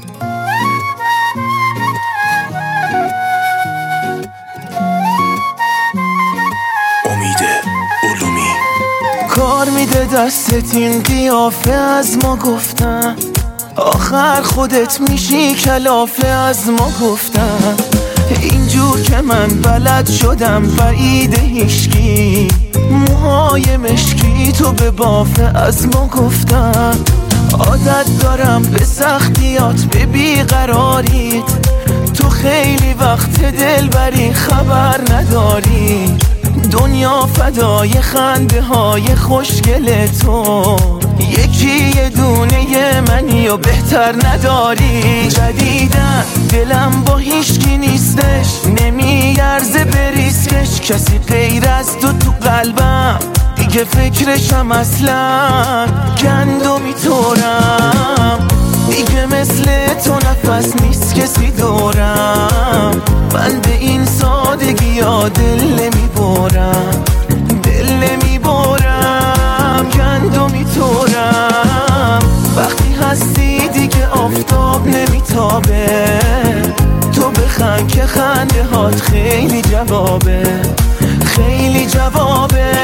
کار میده دستت این قیافه از ما گفتن، آخر خودت میشی کلافه از ما گفتن. اینجور که من بلد شدم بعید هیشکی، موهای مشکی تو به بافه از ما گفتن. عادت دارم به سختیات به بیقراریت، تو خیلی وقت دل بری خبر نداری. دنیا فدای خنده های خوشگل تو، یکی یه دونه منی و بهتر نداری. جدیدن دلم با هیچکی نیستش، نمیارزه بریسکش. کسی غیر از تو قلبم دیگه فکرشم اصلا. گندمی طورم دیگه مثل تو نفس نیست کسی دورم. من به این سادگی ها دل نمیبرم، دل نمیبرم. گندمی طورم وقتی هستی دیگه آفتاب نمیتابه. تو بخند که خنده هات خیلی جوابه، خیلی جوابه.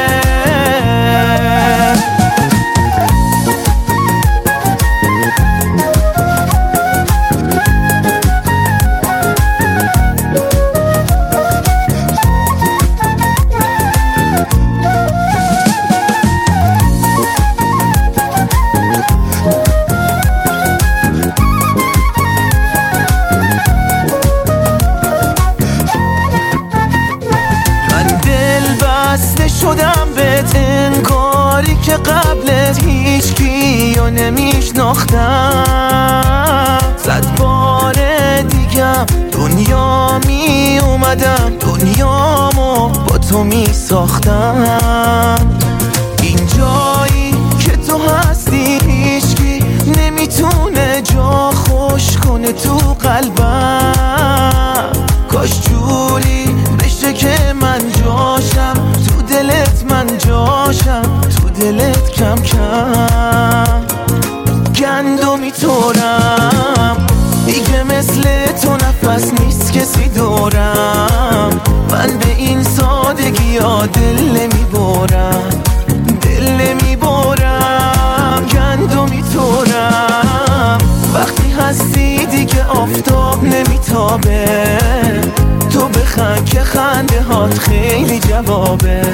شدم بهت انگاری که قبلت هیچ کیو نمیشناختم. 100 بار دیگم دنیا می اومدم، دنیامو با تو می ساختم. این جایی که تو هستی هیچکی نمیتونه جا خوش کنه تو قلبم. کاش جوری بشه که من جاشم تو دلت، من جاشم تو دلت کم کم. گندمی طورم دیگه مثل تو نفس نیست کسی دورم. من به این سادگی ها دل نمیبرم، دل نمیبرم. گندمی طورم وقتی هستی دیگه آفتاب نمیتابه. تو بخند که خنده هات خیلی جوابه،